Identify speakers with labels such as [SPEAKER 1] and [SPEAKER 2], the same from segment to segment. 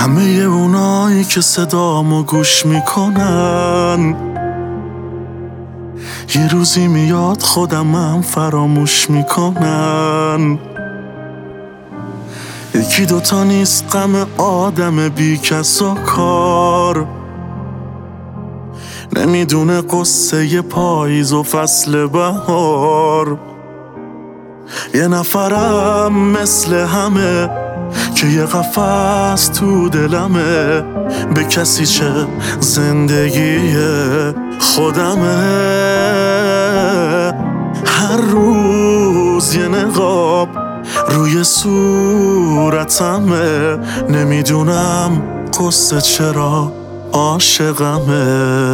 [SPEAKER 1] همه اونایی که صدامو گوش میکنن یه روزی میاد خودمم فراموش میکنن. یکی دوتا نیست غم آدم بی کس و کار، نمیدونه قصه پاییز و فصل بهار. یه نفرم مثل همه که یه قفس تو دلمه، به کسی چه زندگی خودمه. هر روز یه نقاب روی صورتمه، نمیدونم قصه چرا عاشقمه.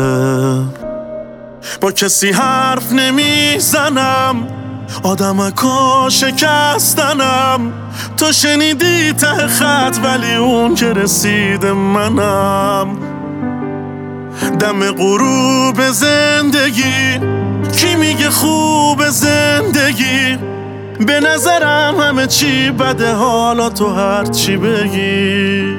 [SPEAKER 1] با کسی حرف نمیزنم، آدمکا شکستنم. تو شنیدی ته خط ولی اون که رسید منم. دم غروب زندگی کی میگه خوب زندگی؟ به نظرم همه چی بده، حالا تو هر چی بگی.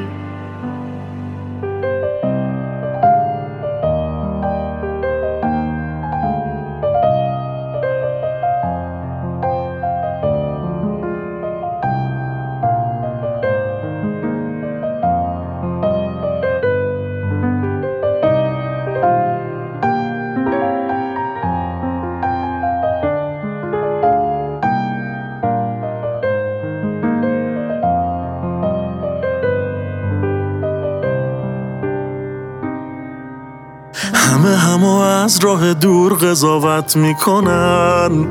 [SPEAKER 1] همه از راه دور قضاوت میکنن،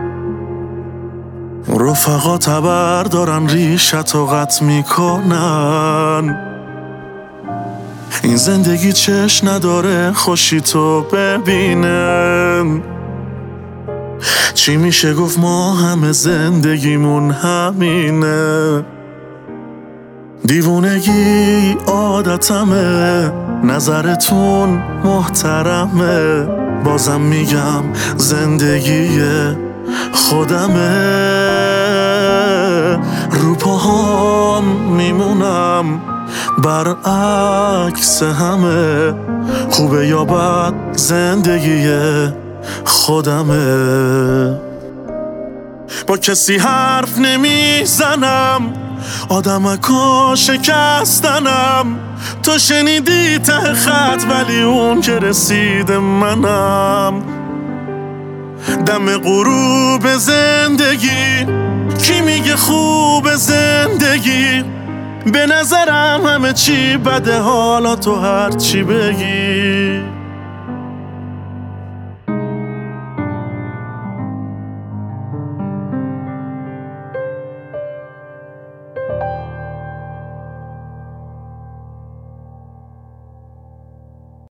[SPEAKER 1] رفقا تبر دارن ریشت و قط میکنن. این زندگی چش نداره خوشی تو ببینن. چی میشه گفت ما همه زندگیمون همینه. دیوونگی عادتمه، نظرتون محترمه. بازم میگم زندگی خودمه. رو پاهام میمونم برعکس همه، خوبه یا بد زندگی خودمه. با کسی حرف نمیزنم، آدمکا شکستنم. تو شنیدی ته خط ولی اون که رسید منم. دم غروب زندگی کی میگه خوب زندگی؟ به نظرم همه چی بده، حالا تو هر چی بگی.